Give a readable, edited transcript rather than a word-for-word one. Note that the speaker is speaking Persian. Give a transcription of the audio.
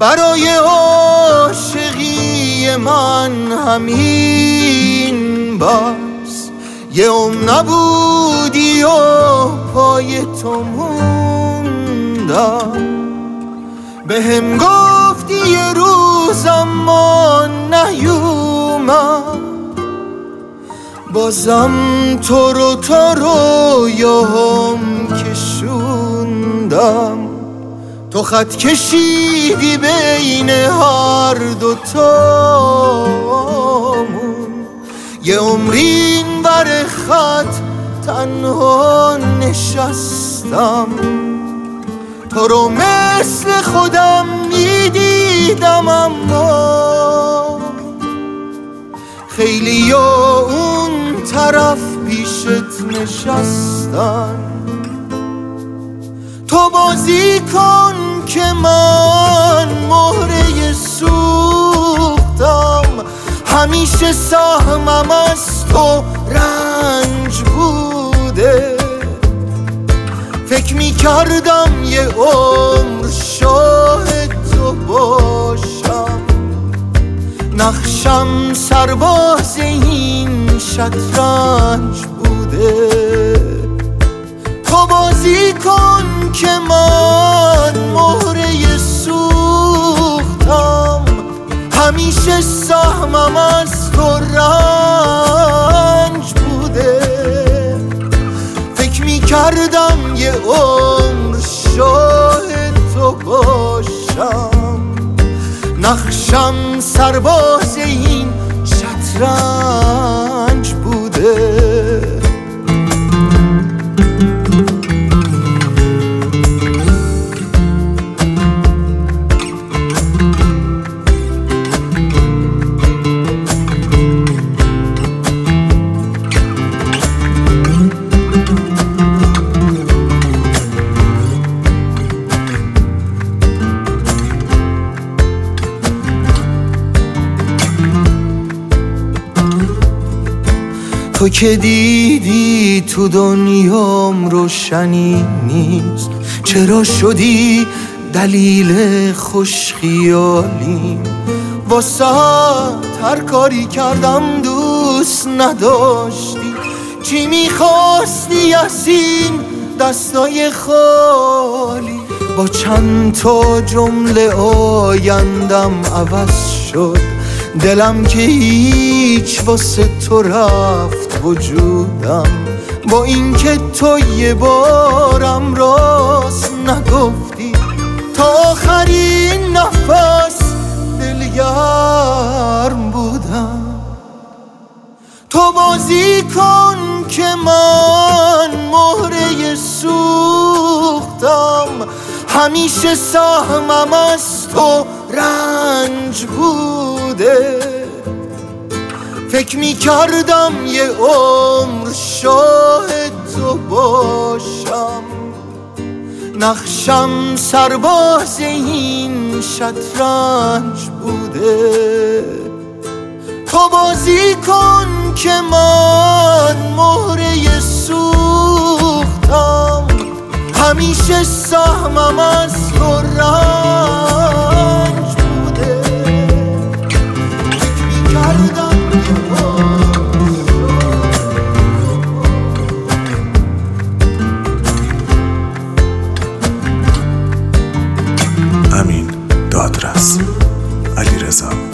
برای عاشقی من همین بس. یه نبودی و پای تو موندم، بهم گفتی یه روز اما نیومد، بازم تو رو تا رویاهم کشوندم. تو خط کشیدی بین هر دوتامون، یه عمرین بر خط تنها نشستم. تو رو مثل خودم میدیدم اما خیلی اون طرف پیشت نشستن. تو بازی کن که من مهره سوختم، همیشه سهمم از تو رنج بوده. فکر میکردم یه عمر شاهد تو باشم، نقشم سرباز این شطرنج بوده. تو بازی کن که من مهره سوختم، همیشه سهمم از تو رنج بوده. فکر میکردم یه عمر شاهد تو باشم، نقشم سرباز این شطرنج بوده. تو که دیدی تو دنیام روشنی نیست، چرا شدی دلیل خوش خیالیم؟ واسه هر کاری کردم دوست نداشتی، چی میخواستی از این دستای خالی؟ با چند تا جمله آیندم عوض شد، دلم که هیچ واسه تو رفت وجودم. با اینکه تو یه بارم راست نگفتی، تا آخرین نفس دلگرم بودم. تو بازی کن که من مهره سوختم، همیشه سهمم از تو رنج بوده. فکر میکردم یه عمر شاهد تو باشم، نقشم سرباز این شطرنج بوده. تو بازی کن که من مهره سوختم، همیشه سهمم از تو رنج بوده. فکر میکردم امین دادرس، علیرضا